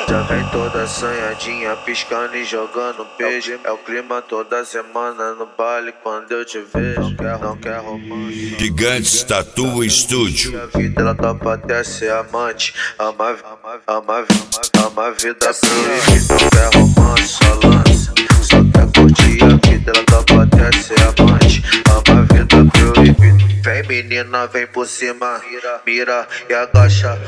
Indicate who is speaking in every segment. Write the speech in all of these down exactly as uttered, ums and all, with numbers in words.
Speaker 1: Já vem toda assanhadinha, piscando e jogando beijo. É o clima toda semana no baile quando eu te vejo. Quer, não quer romance.
Speaker 2: Gigantes Tattoo Studio.
Speaker 1: A vida ela topa até ser amante. Ama, ama, ama, ama a vida proibida. Não quer romance, só lança. Só quer curtir a vida, ela topa até ser amante. Ama a vida proibida. Vem menina, vem por cima, mira, mira e agacha.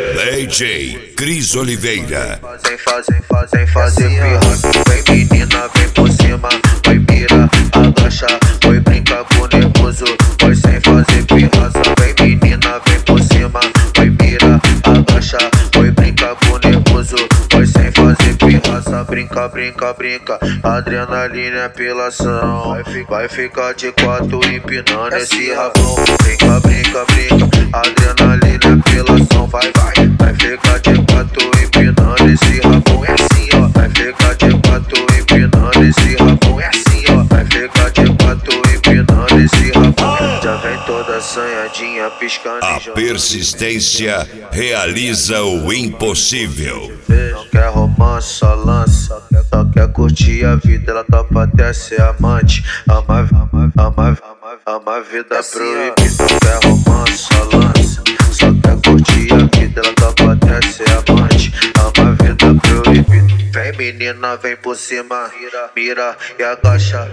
Speaker 2: D J Cris Oliveira.
Speaker 1: Fazem, fazem, fazem, fazer pirra. Vem menina, vem por cima, vai mira, agacha. Vai brincar com o nervoso, vai sem fazer pirraça. Vem menina, vem por cima, vai mira, agacha. Vai brincar com o nervoso, vai sem fazer pirraça. Brinca, brinca, brinca, adrenalina é apelação. Vai, fi, vai ficar de quatro empinando esse rabão. Brinca, brinca, brinca, adrenalina é apelação. Vai, vai, vai ficar de quatro empinando esse rabão. É assim, ó. Vai ficar de quatro empinando esse rabão. É assim, ó. Vai ficar de quatro empinando esse rabão. Já vem toda assanhadinha, piscando.
Speaker 2: A persistência realiza o impossível.
Speaker 1: Não quer romance, só lança. Só quer curtir a vida, ela topa até ser amante. Ama, ama, ama, ama, ama a vida proibida. Não quer romance, só lança. Só quer curtir a vida, ela topa até ser amante. Ama a vida proibida. Vem menina, vem por cima, mira, mira e agacha.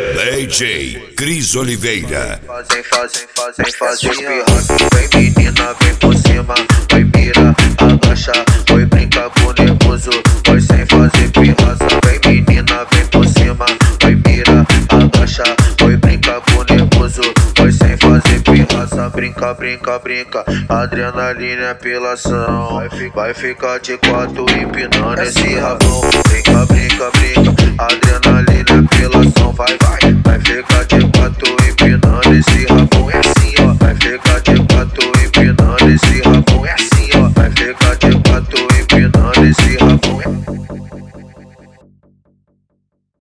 Speaker 2: D J Cris Oliveira.
Speaker 1: Fazem, fazem, fazem, fazem pirraça. Vem menina, vem por cima, vai mira, agacha. Vai brincar com o nervoso, vai sem fazer pirraça. Vem menina, vem por cima, vai mira, agacha. Vai brincar com o nervoso, vai sem fazer pirraça. Brinca, brinca, brinca, adrenalina é apelação. Vai, fi, vai ficar de quatro empinando esse rabão. Brinca, brinca, brinca, adrenalina